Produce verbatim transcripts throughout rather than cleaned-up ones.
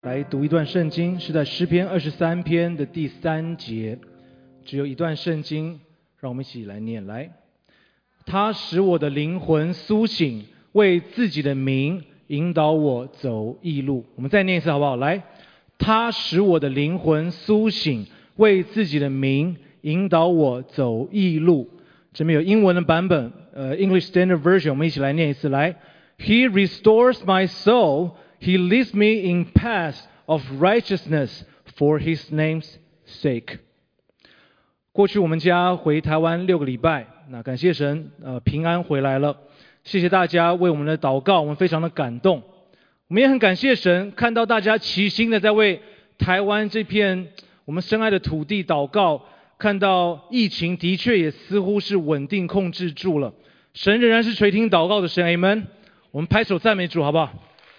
来读一段圣经，是在诗篇二十三篇的第三节，只有一段圣经，让我们一起来念。来，他使我的灵魂苏醒，为自己的名引导我走义路。我们再念一次好不好？来，他使我的灵魂苏醒，为自己的名引导我走义路。这边有英文的版本，呃 English Standard Version， 我们一起来念一次。来 ，He restores my soul, He leads me in paths of righteousness for His name's sake。过去我们家回台湾六个礼拜，那感谢神，呃，平安回来了。谢谢大家为我们的祷告，我们非常的感动。我们也很感谢神，看到大家齐心的在为台湾这片我们深爱的土地祷告，看到疫情的确也似乎是稳定控制住了。神仍然是垂听祷告的神 ，Amen。我们拍手赞美主，好不好？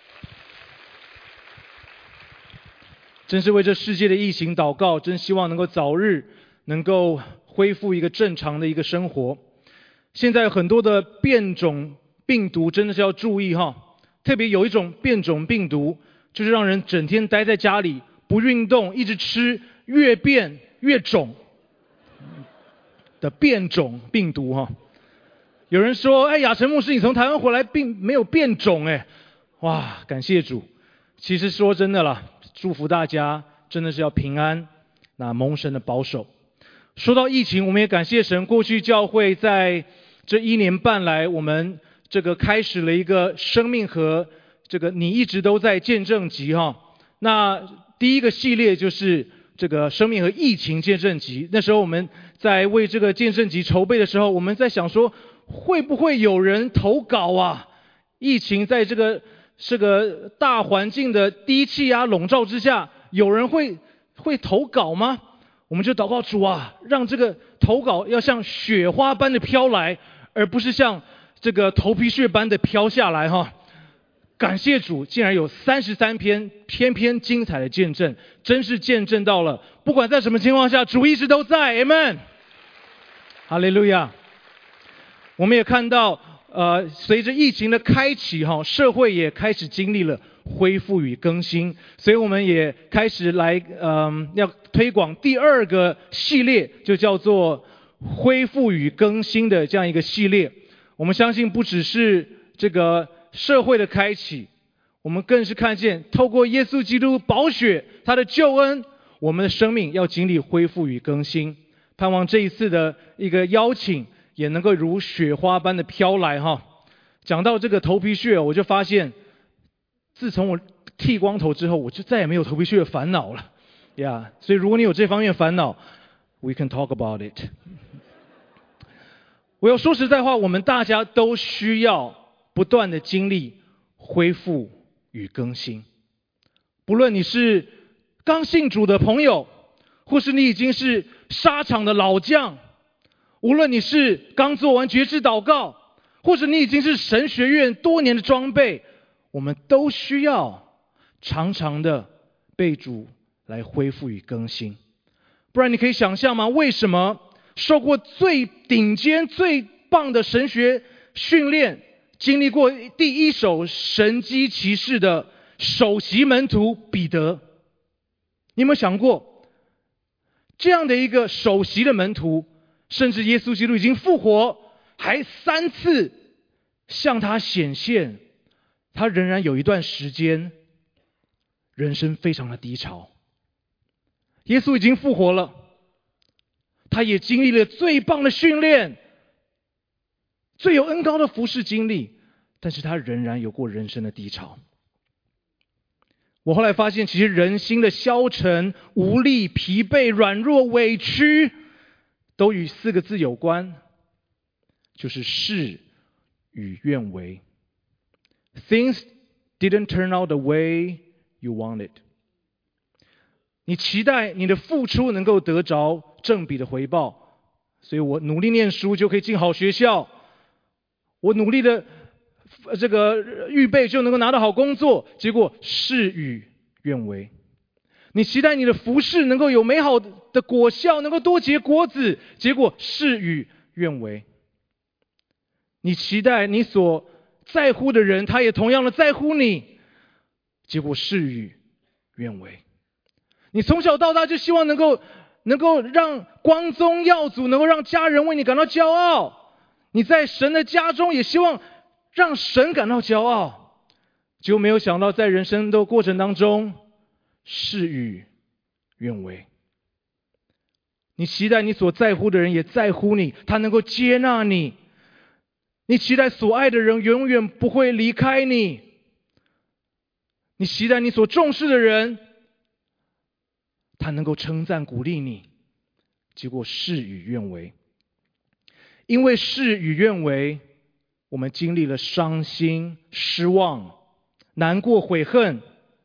真是为这世界的疫情祷告，真希望能够早日能够恢复一个正常的一个生活。现在有很多的变种病毒真的是要注意哈，特别有一种变种病毒，就是让人整天待在家里不运动，一直吃，越变越肿的变种病毒哈。有人说，哎，亚诚牧师，你从台湾回来并没有变种哎，哇，感谢主。其实说真的啦，祝福大家真的是要平安，那蒙神的保守。说到疫情，我们也感谢神，过去教会在这一年半来，我们这个开始了一个生命和这个你一直都在见证集哈。那第一个系列就是这个生命和疫情见证集。那时候我们在为这个见证集筹备的时候，我们在想说，会不会有人投稿啊？疫情在这个这个大环境的低气压笼罩之下，有人会会投稿吗？我们就祷告主啊，让这个投稿要像雪花般的飘来，而不是像这个头皮屑般的飘下来哈。感谢主，竟然有三十三篇偏偏精彩的见证，真是见证到了，不管在什么情况下，主一直都在 ，Amen， 哈利路亚。我们也看到，呃，随着疫情的开启哈，社会也开始经历了恢复与更新，所以我们也开始来，嗯、呃，要推广第二个系列，就叫做恢复与更新的这样一个系列。我们相信不只是这个社会的开启，我们更是看见透过耶稣基督宝血他的救恩，我们的生命要经历恢复与更新。盼望这一次的一个邀请也能够如雪花般的飘来哈。讲到这个头皮屑，我就发现自从我剃光头之后，我就再也没有头皮屑的烦恼了呀。Yeah, 所以如果你有这方面烦恼 ，we can talk about it。我要说实在话，我们大家都需要不断的经历恢复与更新。不论你是刚信主的朋友，或是你已经是沙场的老将，无论你是刚做完决志祷告，或者你已经是神学院多年的装备，我们都需要常常的被主来恢复与更新。不然你可以想象吗？为什么受过最顶尖最棒的神学训练，经历过第一手神机骑士的首席门徒彼得，你有没有想过，这样的一个首席的门徒，甚至耶稣基督已经复活，还三次向他显现，他仍然有一段时间人生非常的低潮。耶稣已经复活了，他也经历了最棒的训练，最有恩膏的服事经历，但是他仍然有过人生的低潮。我后来发现，其实人心的消沉、无力、疲惫、软弱、委屈，都与四个字有关，就是事与愿违。Things didn't turn out the way you wanted。你期待你的付出能够得着正比的回报，所以我努力念书就可以进好学校，我努力的这个预备就能够拿到好工作，结果事与愿违。你期待你的服事能够有美好的果效，能够多结果子，结果事与愿违。你期待你所在乎的人他也同样的在乎你，结果事与愿为。你从小到大就希望能够能够让光宗耀祖，能够让家人为你感到骄傲。你在神的家中也希望让神感到骄傲，结果没有想到在人生的过程当中，事与愿违。你期待你所在乎的人也在乎你，他能够接纳你。你期待所爱的人永远不会离开你。你期待你所重视的人，他能够称赞鼓励你，结果事与愿违。因为事与愿违，我们经历了伤心、失望、难过、悔恨，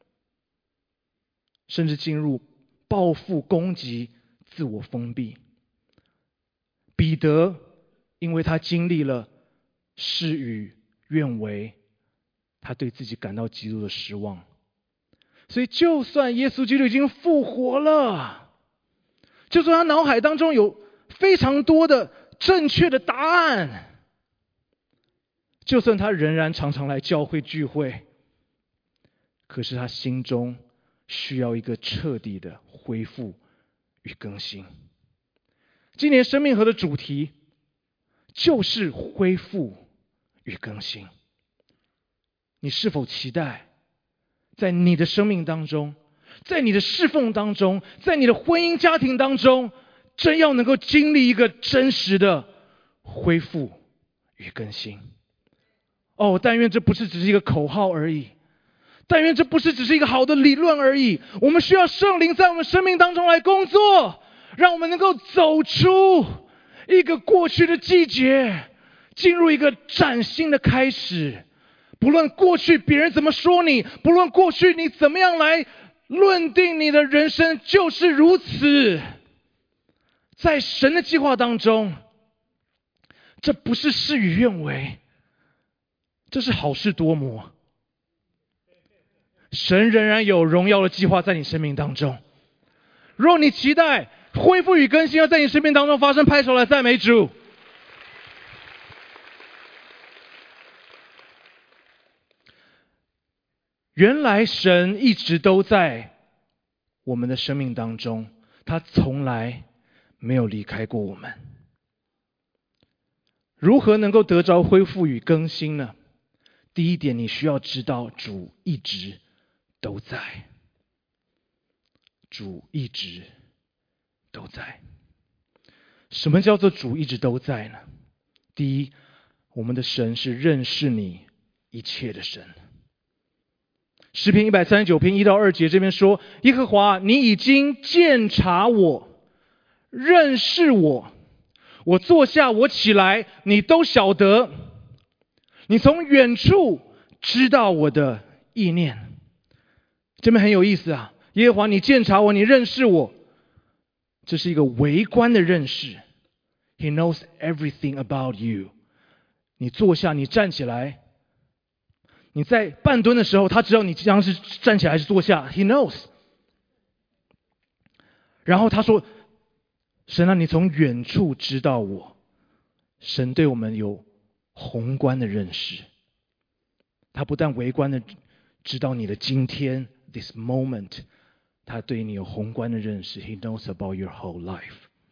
甚至进入报复、攻击、自我封闭。彼得因为他经历了事与愿违，他对自己感到极度的失望。所以就算耶稣基督已经复活了，就算他脑海当中有非常多的正确的答案，就算他仍然常常来教会聚会，可是他心中需要一个彻底的恢复与更新。今年生命河的主题就是恢复与更新。你是否期待在你的生命当中，在你的侍奉当中，在你的婚姻家庭当中，真要能够经历一个真实的恢复与更新？哦，但愿这不是只是一个口号而已，但愿这不是只是一个好的理论而已。我们需要圣灵在我们生命当中来工作，让我们能够走出一个过去的季节，进入一个崭新的开始。不论过去别人怎么说你，不论过去你怎么样来论定你的人生，就是如此。在神的计划当中，这不是事与愿违，这是好事多磨。神仍然有荣耀的计划在你生命当中。若你期待恢复与更新要在你生命当中发生，拍手来赞美主。原来神一直都在我们的生命当中，他从来没有离开过我们。如何能够得着恢复与更新呢？第一点，你需要知道主一直都在。主一直都在。什么叫做主一直都在呢？第一，我们的神是认识你一切的神。诗篇一百三十九篇一到二节这边说，耶和华，你已经鉴察我，认识我，我坐下我起来，你都晓得，你从远处知道我的意念。这边很有意思啊，耶和华你鉴察我，你认识我，这是一个微观的认识。 He knows everything about you。 你坐下，你站起来，你在半蹲的时候，他知道你将是站起来还是坐下。 He knows。 然后他说，神啊，你从远处知道我。神对我们有宏观的认识，他不但微观的知道你的今天 this moment， 他对你有宏观的认识。 He knows about your whole life。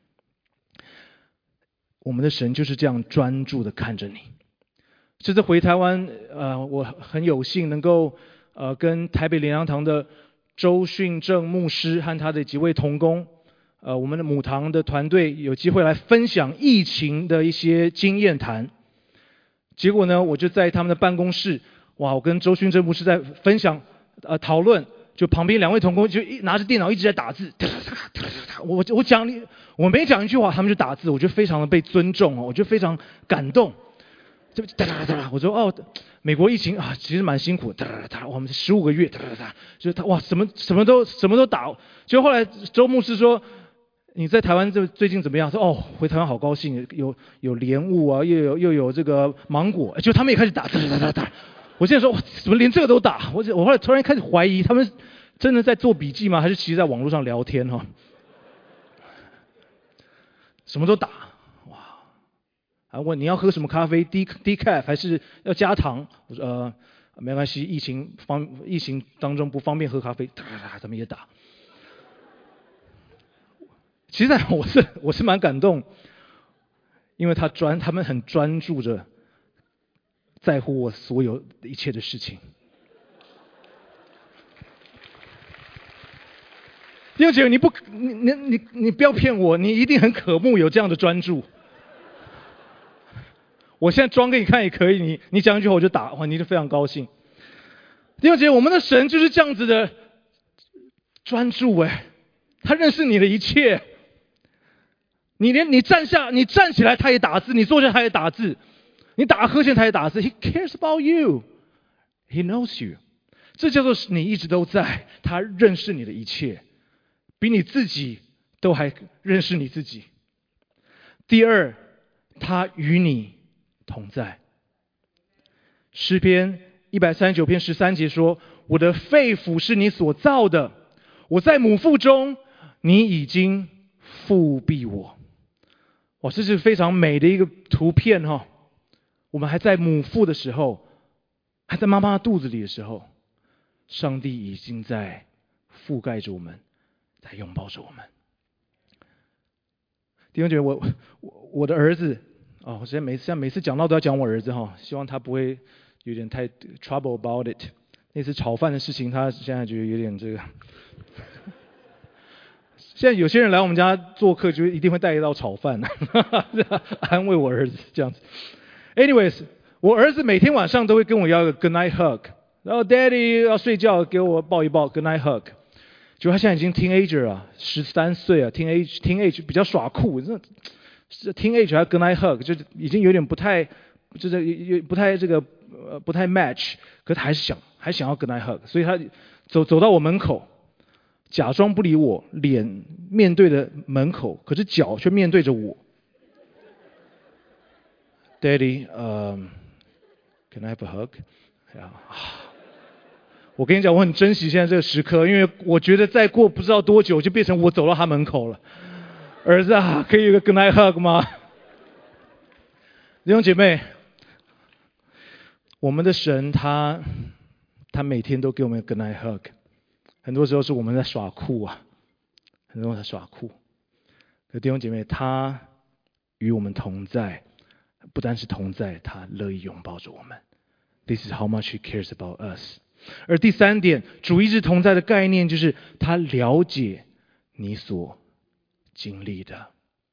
我们的神就是这样专注的看着你。这次回台湾，呃，我很有幸能够呃跟台北莲阳堂的周训正牧师和他的几位同工，呃，我们的母堂的团队有机会来分享疫情的一些经验谈。结果呢，我就在他们的办公室，哇，我跟周训正牧师在分享呃讨论，就旁边两位同工就一拿着电脑一直在打字，我我讲我没讲一句话，他们就打字，我觉得非常的被尊重哦，我觉得非常感动。就哒哒哒，我说哦，美国疫情啊，其实蛮辛苦，哒哒哒，我们十五个月，哒哒哒，就是他哇，什么什么都什么都打。就后来周牧师说，你在台湾这最近怎么样？说哦，回台湾好高兴，有有莲雾啊，又有又有这个芒果，就他们也开始打，哒哒哒哒。我现在说，哇，怎么连这个都打？我我后来突然开始怀疑，他们真的在做笔记吗？还是其实在网络上聊天哈？什么都打。啊，问你要喝什么咖啡 ，D decaf 还是要加糖？我说呃没关系，疫情方疫情当中不方便喝咖啡，咱们也打。其实我是我是蛮感动，因为他专他们很专注着在乎我所有一切的事情。弟兄姐妹，你不你你你你不要骗我，你一定很渴慕有这样的专注。我现在装给你看也可以，你你讲一句话我就打，哇，你就非常高兴。弟兄姐妹，我们的神就是这样子的专注哎，他认识你的一切。你连你站下，你站起来他也打字，你坐下他也打字，你打呵欠他也打字。He cares about you, He knows you。这叫做你一直都在，他认识你的一切，比你自己都还认识你自己。第二，他与你同在。诗篇一百三十九篇十三节说：我的肺腑是你所造的，我在母腹中，你已经覆庇我。哇，这是非常美的一个图片哈、哦！我们还在母腹的时候，还在妈妈肚子里的时候，上帝已经在覆盖着我们，在拥抱着我们。弟兄姐妹，我我我的儿子哦，我现在每次每次讲到都要讲我儿子哈、哦，希望他不会有点太 trouble about it。那次炒饭的事情，他现在觉得有点这个。现在有些人来我们家做客，就一定会带一道炒饭，安慰我儿子这样子。Anyways， 我儿子每天晚上都会跟我要一个 good night hug， 然后 Daddy 要睡觉，给我抱一抱 good night hug。就他现在已经 teenager 啊，十三岁啊 ，teenage teenage 比较耍酷，这 teenage 还 good night hug， 就已经有点不太，就是不太这个呃不太 match， 可是他还是想还想要 good night hug， 所以他走走到我门口。假装不理我，脸面对着门口，可是脚却面对着我。Daddy， 呃、uh, ，Can I have a hug？ Yeah. 我跟你讲，我很珍惜现在这个时刻，因为我觉得再过不知道多久就变成我走到他门口了。儿子啊，可以有个 Good night hug 吗？弟兄姐妹，我们的神他他每天都给我们 Good night hug。很多时候是我们在耍酷啊，很多人在耍酷。可弟兄姐妹，他与我们同在，不单是同在，他乐意拥抱着我们。This is how much He cares about us。而第三点，主一直同在的概念就是他了解你所经历的。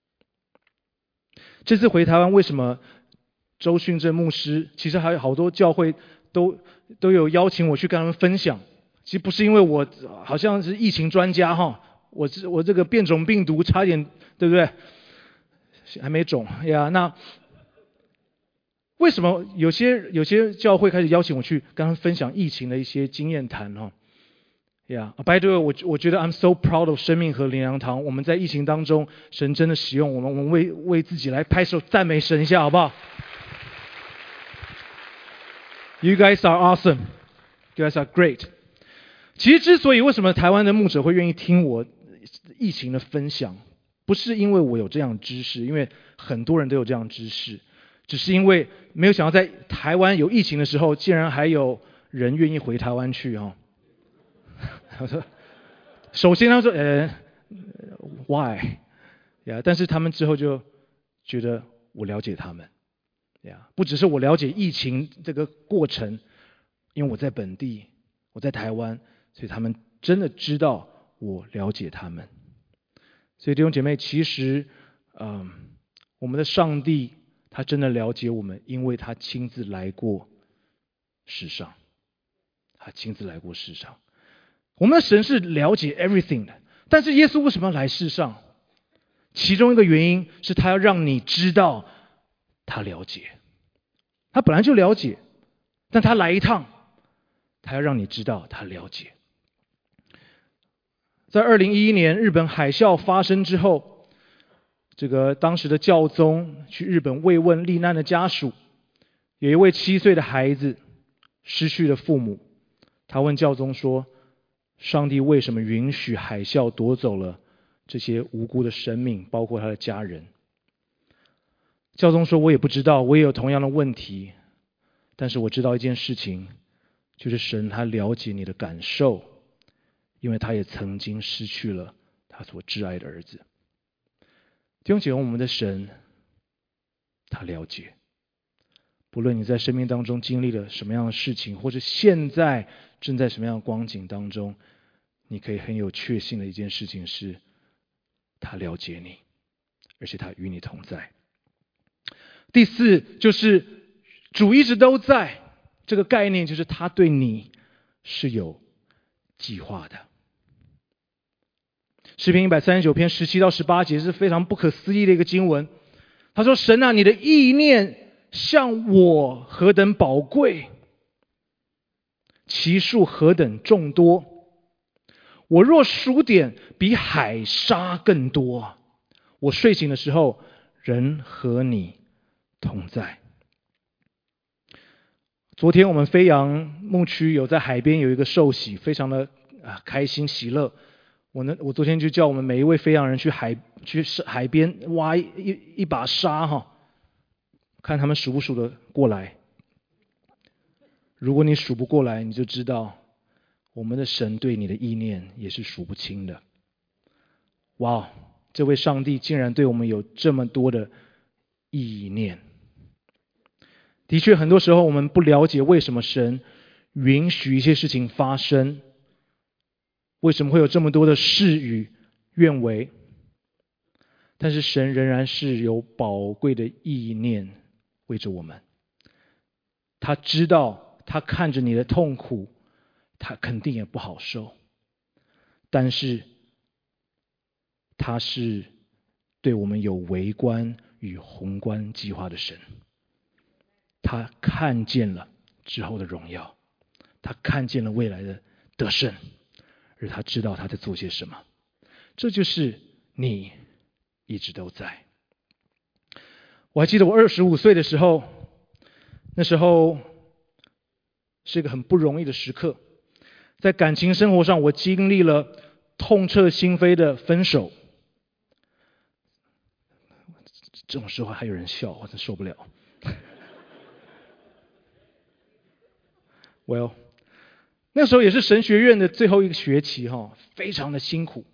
这次回台湾，为什么周训正牧师，其实还有好多教会都都有邀请我去跟他们分享。其实不是因为我好像是疫情专家哈，我我这个变种病毒差点，对不对？还没种呀。那为什么有些有些教会开始邀请我去跟他们分享疫情的一些经验谈哈？呀、yeah. ，By the way， 我我觉得 I'm so proud of 生命和灵粮堂，我们在疫情当中，神真的使用我们，我们为为自己来拍手赞美神一下，好不好 ？You guys are awesome. You guys are great. 其实之所以为什么台湾的牧者会愿意听我疫情的分享，不是因为我有这样的知识，因为很多人都有这样的知识，只是因为没有想到在台湾有疫情的时候，竟然还有人愿意回台湾去哦。他说，首先他说呃 why 呀，但是他们之后就觉得我了解他们呀，不只是我了解疫情这个过程，因为我在本地，我在台湾。所以他们真的知道我了解他们。所以弟兄姐妹，其实，嗯，我们的上帝他真的了解我们，因为他亲自来过世上，他亲自来过世上。我们的神是了解 everything 的，但是耶稣为什么要来世上？其中一个原因是他要让你知道他了解，他本来就了解，但他来一趟，他要让你知道他了解。在二零一一年日本海啸发生之后，这个当时的教宗去日本慰问罹难的家属，有一位七岁的孩子失去了父母，他问教宗说：上帝为什么允许海啸夺走了这些无辜的生命，包括他的家人？教宗说：我也不知道，我也有同样的问题，但是我知道一件事情， 就是神他了解你的感受，因为他也曾经失去了他所挚爱的儿子。弟兄姐妹，我们的神他了解，不论你在生命当中经历了什么样的事情，或者现在正在什么样的光景当中，你可以很有确信的一件事情是，他了解你，而且他与你同在。第四，就是主一直都在，这个概念就是他对你是有计划的。诗篇一百三十九篇十七到十八节是非常不可思议的一个经文。他说：神啊，你的意念像我何等宝贵，其数何等众多，我若数点，比海沙更多。我睡醒的时候，人和你同在。昨天我们飞扬牧区有在海边有一个受洗，非常的啊开心喜乐。我呢，我昨天就叫我们每一位飞扬人去海去海边挖一一一把沙哈，看他们数不数得过来。如果你数不过来，你就知道我们的神对你的意念也是数不清的。哇，这位上帝竟然对我们有这么多的意念。的确，很多时候我们不了解为什么神允许一些事情发生，为什么会有这么多的事与愿违。但是神仍然是有宝贵的意念为着我们。他知道，他看着你的痛苦，他肯定也不好受，但是他是对我们有微观与宏观计划的神。他看见了之后的荣耀，他看见了未来的得胜，而他知道他在做些什么。这就是你一直都在。我还记得我二十五岁的时候，那时候是一个很不容易的时刻，在感情生活上我经历了痛彻心扉的分手。这种时候还有人笑，我真受不了。Well， 那时候也是神学院的最后一个学期哈，非常的辛苦。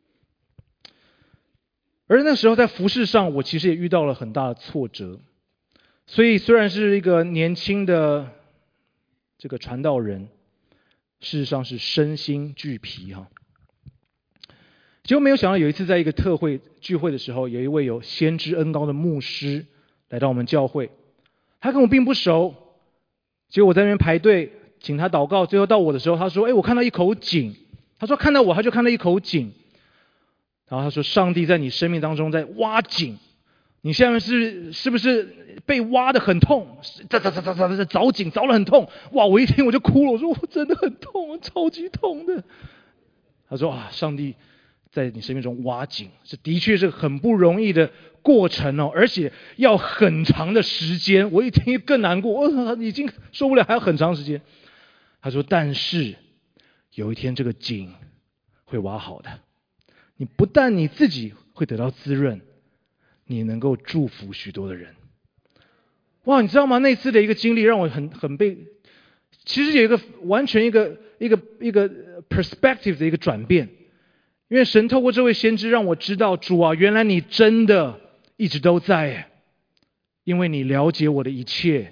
而那时候在服事上，我其实也遇到了很大的挫折。所以虽然是一个年轻的这个传道人，事实上是身心俱疲哈。结果没有想到有一次在一个特会聚会的时候，有一位有先知恩膏的牧师来到我们教会，他跟我并不熟，结果我在那边排队请他祷告，最后到我的时候，他说：哎，我看到一口井。他说看到我他就看到一口井，然后他说上帝在你生命当中在挖井，你现在是是不是被挖得很痛，凿凿凿凿凿凿井凿得很痛。哇，我一听我就哭了，我说我真的很痛，超级痛的。他说啊，上帝在你生命中挖井，这的确是很不容易的过程哦，而且要很长的时间。我一听更难过，我已经受不了，还要很长时间。他说但是有一天这个井会挖好的，你不但你自己会得到滋润，你能够祝福许多的人。哇，你知道吗？那次的一个经历让我很很被，其实有一个完全一个一个一个 perspective 的一个转变。因为神透过这位先知让我知道，主啊，原来你真的一直都在，因为你了解我的一切，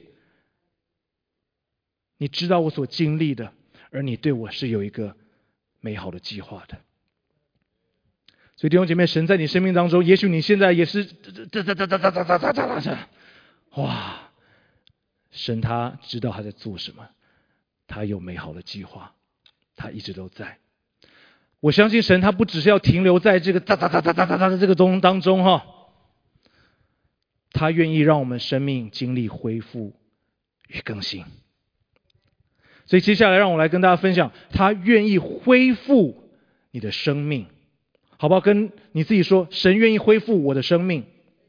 你知道我所经历的，而你对我是有一个美好的计划的。所以弟兄姐妹，神在你生命当中，也许你现在也是这这这这这这这这这，哇！神他知道他在做什么，他有美好的计划，他一直都在。我相信神他不只是要停留在这个哒哒哒哒哒哒哒的这个东当中哈，他愿意让我们生命经历恢复与更新。所以接下来让我来跟大家分享，他愿意恢复你的生命，好不好？跟你自己说，神愿意恢复我的生命，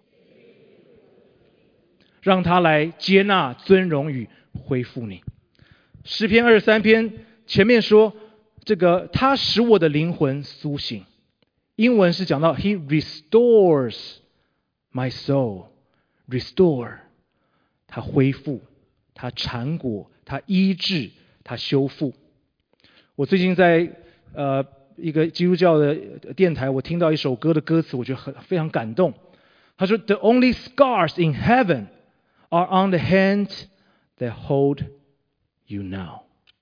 让他来接纳、尊荣与恢复你。诗篇二十三篇前面说，这个他使我的灵魂苏醒，英文是讲到 He restores my soul， restore， 他恢复，他缠裹，他医治， 他修复。我最近在呃一个基督教的电台，我听到一首歌的歌词，我觉得很非常感动。他说 ：“The only scars in heaven are on the hands that hold you now.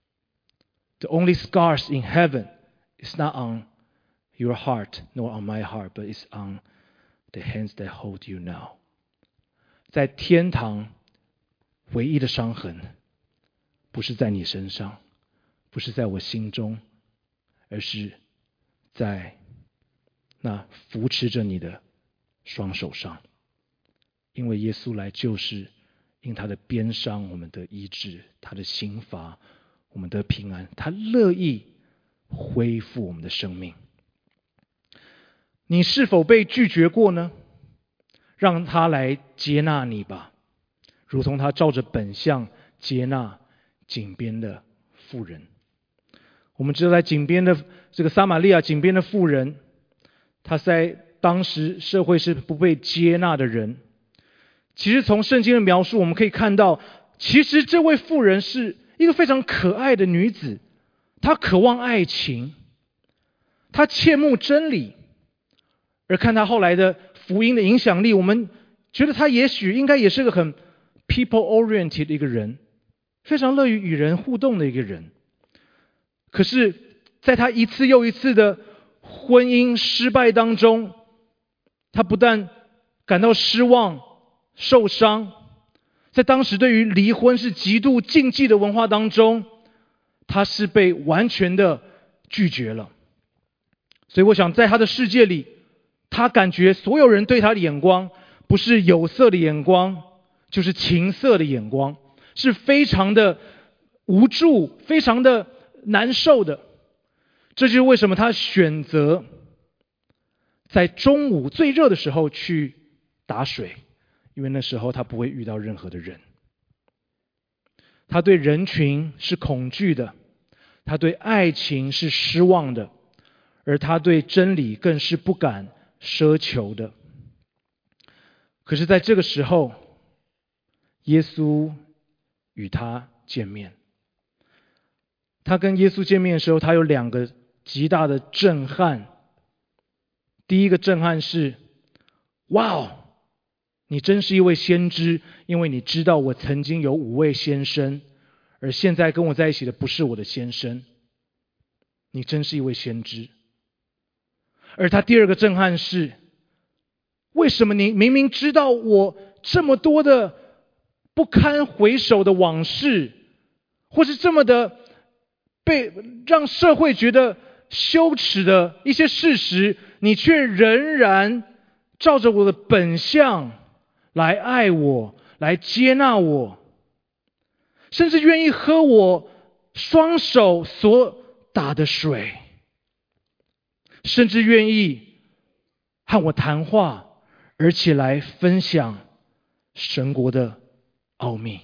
The only scars in heaven is not on your heart, nor on my heart, but it's on the hands that hold you now.” 在天堂，唯一的伤痕，不是在你身上，不是在我心中，而是在那扶持着你的双手上。因为耶稣来救世，因他的鞭伤我们得医治，他的刑罚我们得平安，他乐意恢复我们的生命。你是否被拒绝过呢？让他来接纳你吧，如同他照着本相接纳井边的妇人。我们知道在井边的这个撒玛利亚井边的妇人，她在当时社会是不被接纳的人。其实从圣经的描述我们可以看到，其实这位妇人是一个非常可爱的女子，她渴望爱情，她切慕真理。而看她后来的福音的影响力，我们觉得她也许应该也是个很 people oriented 的一个人，非常乐于与人互动的一个人。可是在她一次又一次的婚姻失败当中，她不但感到失望受伤，在当时对于离婚是极度禁忌的文化当中，她是被完全的拒绝了。所以我想在她的世界里，她感觉所有人对她的眼光不是有色的眼光，就是情色的眼光，是非常的无助，非常的难受的。这就是为什么她选择在中午最热的时候去打水，因为那时候她不会遇到任何的人。她对人群是恐惧的，她对爱情是失望的，而她对真理更是不敢奢求的。可是在这个时候，耶稣与他见面。他跟耶稣见面的时候，他有两个极大的震撼。第一个震撼是，哇哦，你真是一位先知，因为你知道我曾经有五位先生，而现在跟我在一起的不是我的先生，你真是一位先知。而他第二个震撼是，为什么你明明知道我这么多的不堪回首的往事，或是这么的被让社会觉得羞耻的一些事实，你却仍然照着我的本相来爱我，来接纳我，甚至愿意喝我双手所打的水，甚至愿意和我谈话，而且来分享神国的奥秘。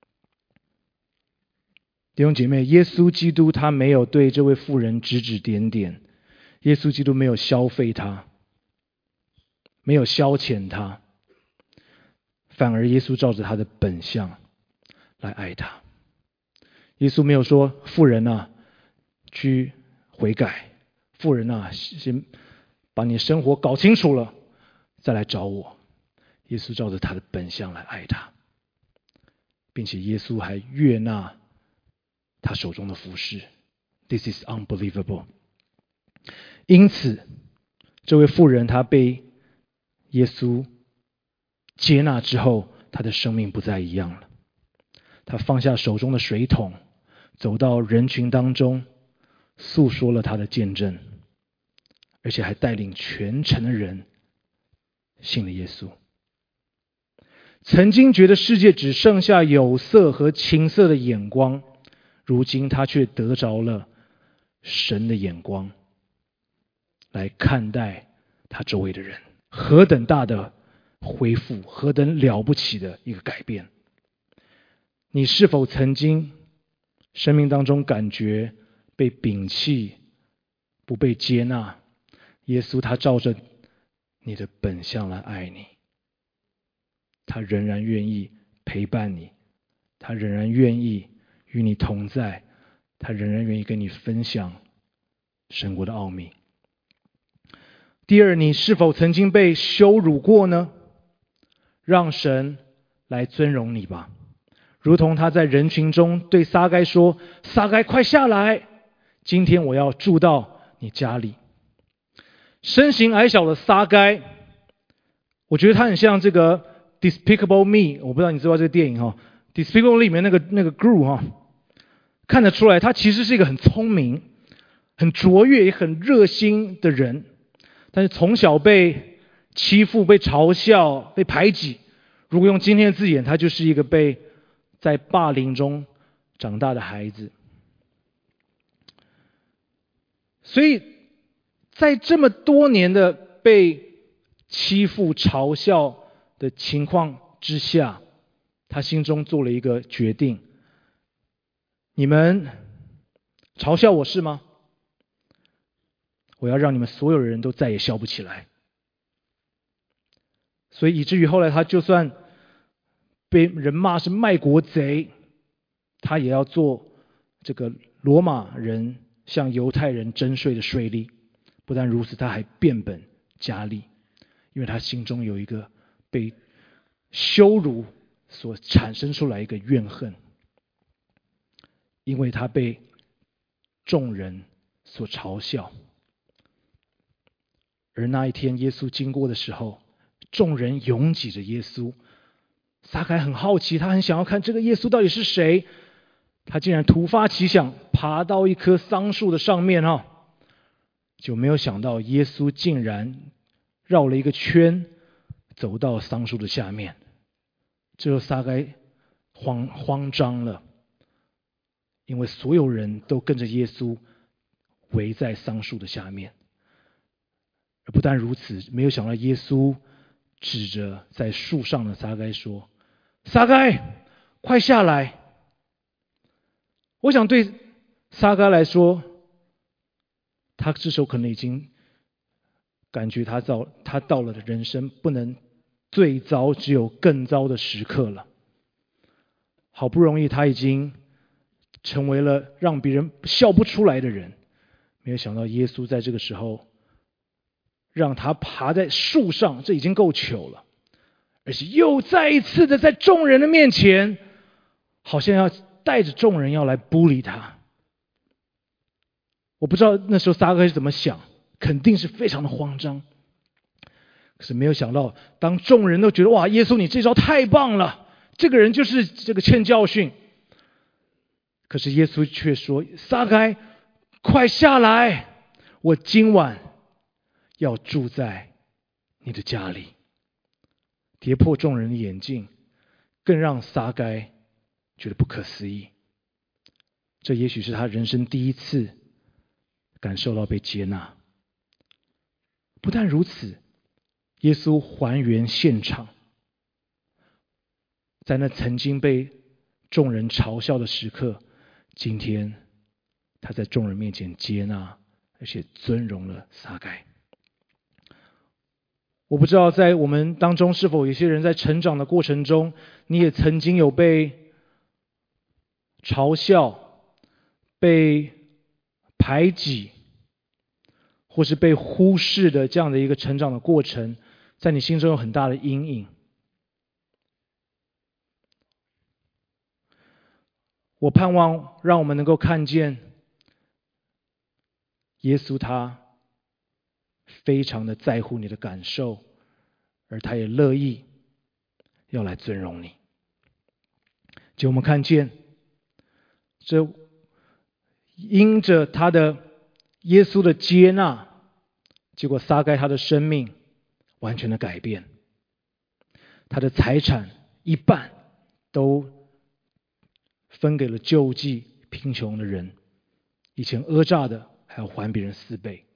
弟兄姐妹，耶稣基督他没有对这位妇人指指点点，耶稣基督没有消费他，没有消遣他，反而耶稣照着他的本相来爱他。耶稣没有说，妇人啊，去悔改，妇人啊，先把你生活搞清楚了再来找我。耶稣照着他的本相来爱他，并且耶稣还悦纳他手中的服事。 This is unbelievable。 因此这位妇人她被耶稣接纳之后，她的生命不再一样了。她放下手中的水桶，走到人群当中，诉说了她的见证，而且还带领全城的人信了耶稣。曾经觉得世界只剩下有色和情色的眼光，如今他却得着了神的眼光来看待他周围的人。何等大的恢复，何等了不起的一个改变。你是否曾经生命当中感觉被摒弃，不被接纳？耶稣他照着你的本相来爱你，他仍然愿意陪伴你，他仍然愿意与你同在， 他仍然愿意跟你分享神国的奥秘。第二，你是否曾经被羞辱过呢？让神来尊荣你吧，如同他在人群中对撒该说：撒该，快下来，今天我要住到你家里。身形矮小的撒该，我觉得他很像这个 Despicable Me， 我不知道你知道这个电影哈 Despicable Me 里面那个那个 Gru 哈，看得出来他其实是一个很聪明、很卓越也很热心的人，但是从小被欺负、被嘲笑、被排挤。如果用今天的字眼，他就是一个被在霸凌中长大的孩子。所以在这么多年的被欺负、嘲笑的情况之下，他心中做了一个决定：你们嘲笑我是吗？我要让你们所有人都再也笑不起来。所以以至于后来他就算被人骂是卖国贼，他也要做这个罗马人向犹太人征税的税吏。不但如此，他还变本加厉，因为他心中有一个被羞辱所产生出来一个怨恨，因为他被众人所嘲笑。而那一天耶稣经过的时候，众人拥挤着耶稣，撒该很好奇，他很想要看这个耶稣到底是谁。他竟然突发奇想，爬到一棵桑树的上面哈，就没有想到耶稣竟然绕了一个圈，走到桑树的下面。这时候撒该慌慌张了，因为所有人都跟着耶稣围在桑树的下面。而不但如此，没有想到耶稣指着在树上的撒该说：撒该，快下来。我想对撒该来说，他这时候可能已经感觉他到他到了人生不能最糟，只有更糟的时刻了。好不容易他已经成为了让别人笑不出来的人，没有想到耶稣在这个时候让他爬在树上，这已经够糗了，而且又再一次的在众人的面前，好像要带着众人要来bully理他。我不知道那时候撒该是怎么想，肯定是非常的慌张。可是没有想到，当众人都觉得哇，耶稣你这招太棒了，这个人就是这个欠教训。可是耶稣却说：撒该，快下来，我今晚要住在你的家里。跌破众人的眼镜，更让撒该觉得不可思议。这也许是他人生第一次感受到被接纳。不但如此，耶稣还原现场，在那曾经被众人嘲笑的时刻，今天他在众人面前接纳而且尊荣了撒该。我不知道在我们当中是否有些人在成长的过程中，你也曾经有被嘲笑、被排挤或是被忽视的这样的一个成长的过程，在你心中有很大的阴影。我盼望让我们能够看见耶稣他非常的在乎你的感受，而他也乐意要来尊荣你。就我们看见这因着他的耶稣的接纳，结果撒该他的生命完全的改变，他的财产一半都分给了救济贫穷的人，以前讹诈的还要还别人四倍。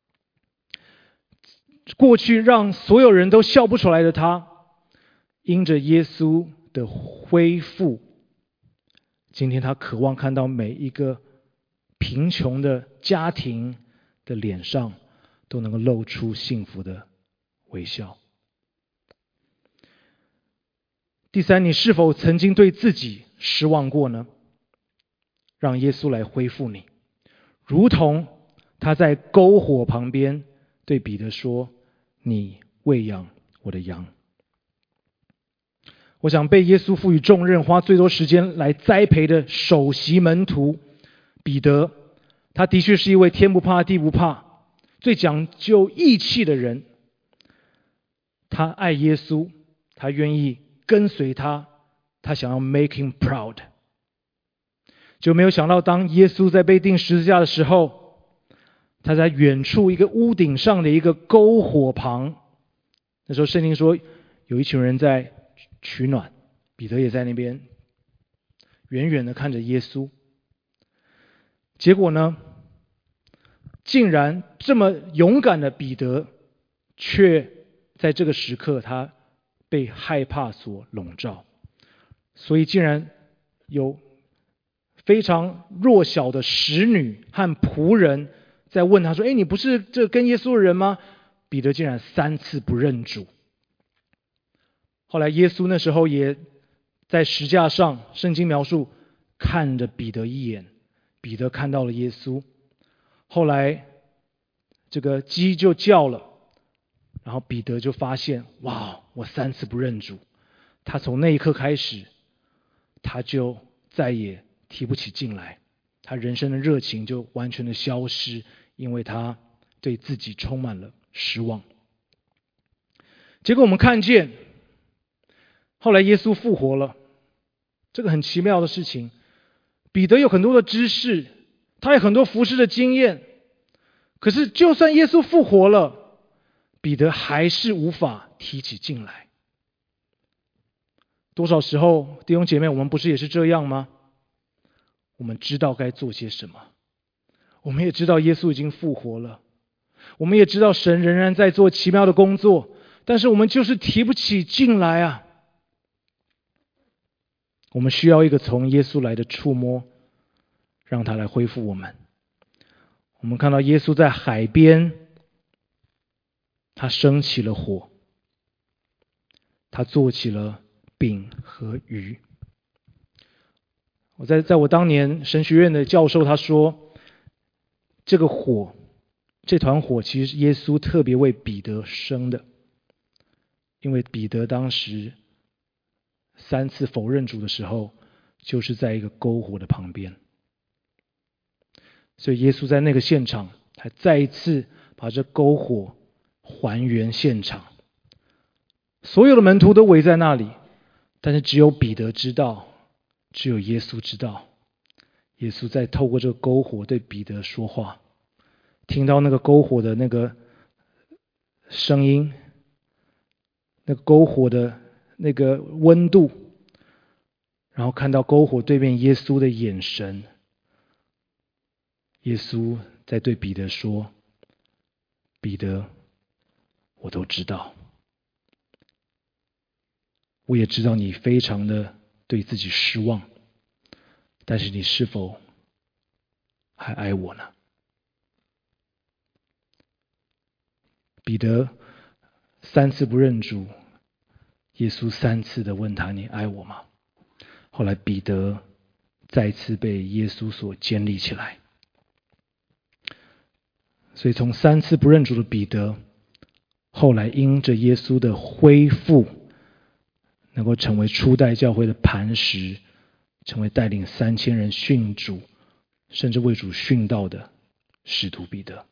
过去让所有人都笑不出来的他，因着耶稣的恢复，今天他渴望看到每一个贫穷的家庭的脸上都能够露出幸福的微笑。第三，你是否曾经对自己失望过呢？ 让耶稣来恢复你，如同他在篝火旁边对彼得说：你喂养我的羊。我想被耶稣赋予重任，花最多时间来栽培的首席门徒彼得，他的确是一位天不怕地不怕、最讲究义气的人。他爱耶稣，他愿意跟随他，他想要 make him proud。就没有想到，当耶稣在被钉十字架的时候，他在远处一个屋顶上的一个篝火旁，那时候圣经说有一群人在取暖，彼得也在那边远远的看着耶稣。结果呢，竟然这么勇敢的彼得，却在这个时刻他被害怕所笼罩，所以竟然有非常弱小的使女和仆人在问他说：诶，你不是这跟耶稣的人吗？彼得竟然三次不认主。后来耶稣那时候也在石架上，圣经描述看着彼得一眼，彼得看到了耶稣。后来这个鸡就叫了，然后彼得就发现，哇，我三次不认主。他从那一刻开始，他就再也提不起劲来，他人生的热情就完全的消失，因为他对自己充满了失望。结果我们看见后来耶稣复活了，这个很奇妙的事情。彼得有很多的知识，他有很多服事的经验，可是就算耶稣复活了，彼得还是无法提起劲来。多少时候弟兄姐妹，我们不是也是这样吗？我们知道该做些什么，我们也知道耶稣已经复活了，我们也知道神仍然在做奇妙的工作，但是我们就是提不起劲来啊。我们需要一个从耶稣来的触摸，让他来恢复我们。我们看到耶稣在海边，他升起了火，他做起了饼和鱼。我在在我当年神学院的教授他说，这个火，这团火其实是耶稣特别为彼得生的，因为彼得当时三次否认主的时候，就是在一个篝火的旁边。所以耶稣在那个现场，还再一次把这篝火还原现场。所有的门徒都围在那里，但是只有彼得知道，只有耶稣知道。耶稣在透过这个篝火对彼得说话，听到那个篝火的那个声音，那个篝火的那个温度，然后看到篝火对面耶稣的眼神。耶稣在对彼得说：彼得，我都知道，我也知道你非常的对自己失望，但是你是否还爱我呢？彼得三次不认主，耶稣三次的问他：你爱我吗？后来彼得再次被耶稣所建立起来。所以从三次不认主的彼得，后来因着耶稣的恢复，能够成为初代教会的磐石，成为带领三千人信主，甚至为主殉道的使徒彼得。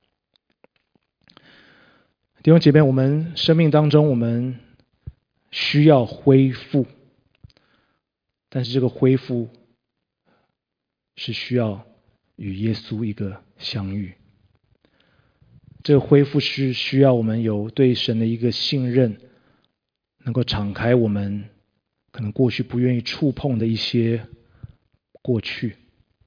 弟兄姐妹，我们生命当中，我们需要恢复，但是这个恢复是需要与耶稣一个相遇。这个恢复是需要我们有对神的一个信任，能够敞开我们可能过去不愿意触碰的一些过去。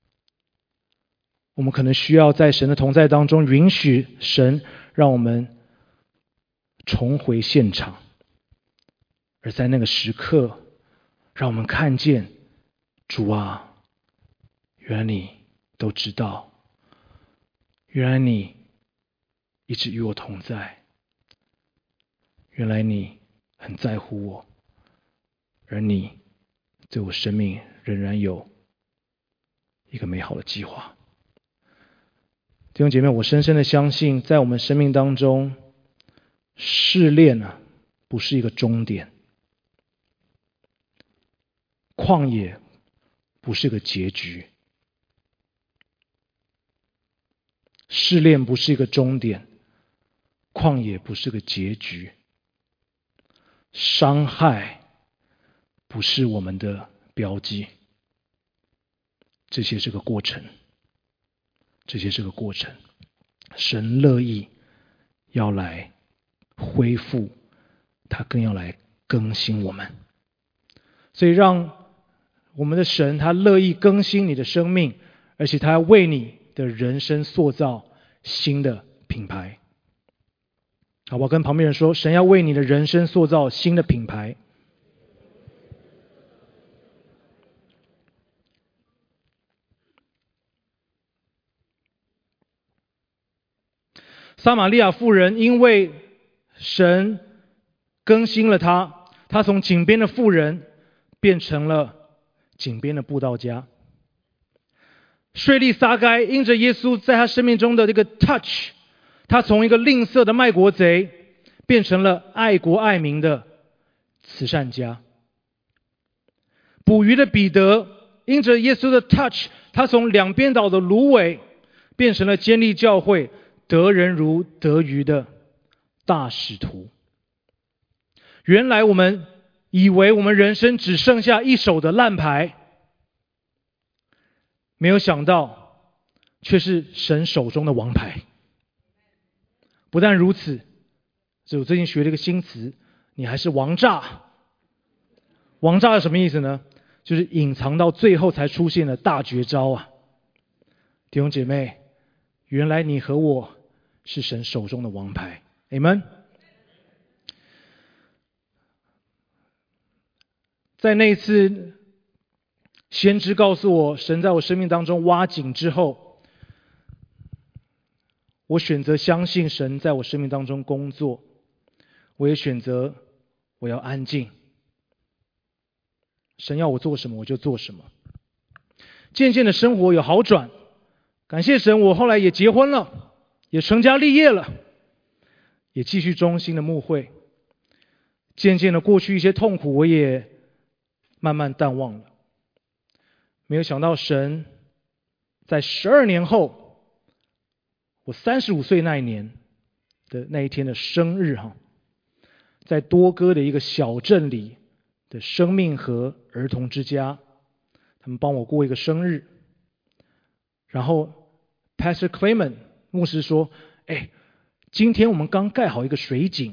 我们可能需要在神的同在当中，允许神让我们重回现场，而在那个时刻，让我们看见主啊，原来你都知道，原来你一直与我同在，原来你很在乎我，而你对我生命仍然有一个美好的计划。弟兄姐妹，我深深的相信，在我们生命当中，试炼啊，不是一个终点，旷野不是个结局，试炼不是一个终点，旷野不是个结局，伤害不是我们的标记，这些是个过程，这些是个过程。神乐意要来恢复，他更要来更新我们。所以让我们的神，他乐意更新你的生命，而且他要为你的人生塑造新的品牌。好不好？跟旁边人说，神要为你的人生塑造新的品牌。撒玛利亚妇人因为神更新了她，她从井边的妇人变成了井边的布道家。税吏撒该因着耶稣在他生命中的这个 touch， 他从一个吝啬的卖国贼变成了爱国爱民的慈善家。捕鱼的彼得因着耶稣的 touch， 他从两边岛的芦苇变成了坚立教会得人如得鱼的大使徒。原来我们以为我们人生只剩下一手的烂牌，没有想到却是神手中的王牌。不但如此，我最近学了一个新词，你还是王炸。王炸是什么意思呢？就是隐藏到最后才出现的大绝招啊！弟兄姐妹，原来你和我是神手中的王牌。 Amen。 在那一次先知告诉我神在我生命当中挖井之后，我选择相信神在我生命当中工作，我也选择我要安静，神要我做什么我就做什么。渐渐的生活有好转，感谢神，我后来也结婚了，也成家立业了，也继续忠心的牧会。渐渐的过去一些痛苦我也慢慢淡忘了。没有想到神在十二年后，我三十五岁那一年的那一天的生日哈，在多哥的一个小镇里的生命和儿童之家，他们帮我过一个生日。然后 Pastor Clayman 牧师说，哎，今天我们刚盖好一个水井，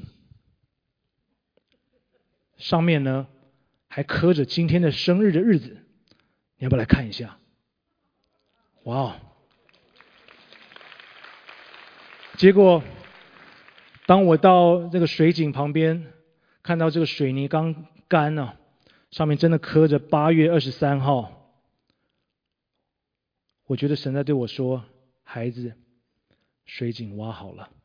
上面呢还刻着今天的生日的日子，你要不要来看一下？哇哦！结果当我到这个水井旁边，看到这个水泥刚干了、啊，上面真的刻着八月二十三号，我觉得神在对我说，孩子，水井挖好了。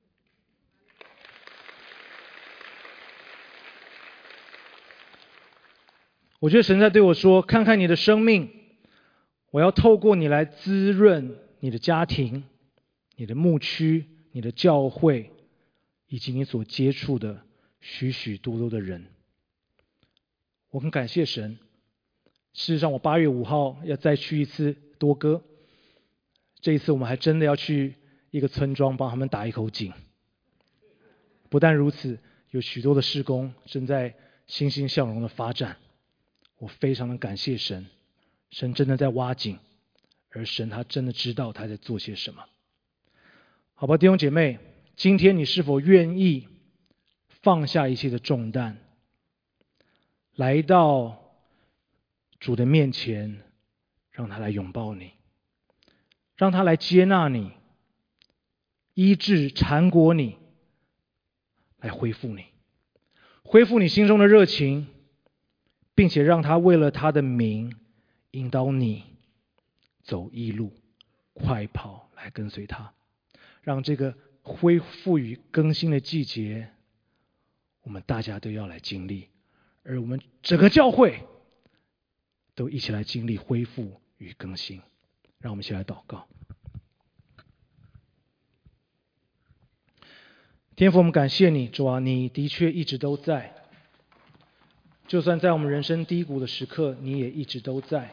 我觉得神在对我说，看看你的生命，我要透过你来滋润你的家庭、你的牧区、你的教会，以及你所接触的许许多多的人。我很感谢神。事实上我八月五号要再去一次多哥，这一次我们还真的要去一个村庄帮他们打一口井。不但如此，有许多的事工正在欣欣向荣的发展。我非常的感谢神，神真的在挖井，而神他真的知道他在做些什么。好吧，弟兄姐妹，今天你是否愿意放下一切的重担，来到主的面前，让他来拥抱你，让他来接纳你，医治缠裹你，来恢复你，恢复你心中的热情，并且让他为了他的名引导你走义路，快跑来跟随他。让这个恢复与更新的季节，我们大家都要来经历，而我们整个教会都一起来经历恢复与更新。 让我们一起来祷告。天父，我们感谢你，主啊，你的确一直都在，就算在我们人生低谷的时刻，你也一直都在。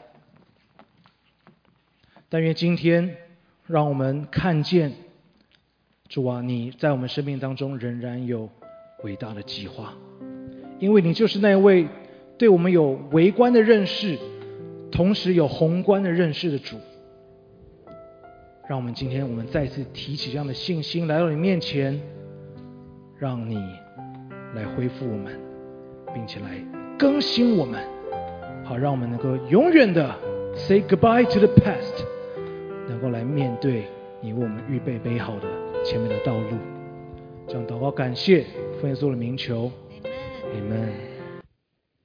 但愿今天让我们看见，主啊，你在我们生命当中仍然有伟大的计划，因为你就是那位对我们有微观的认识，同时有宏观的认识的主。让我们今天我们再次提起这样的信心来到你面前，让你来恢复我们，并且来更新我们，好让我们能够永远的 say goodbye to the past， 能够来面对你为我们预备美好的前面的道路。这样祷告感谢，奉耶稣的名求， Amen。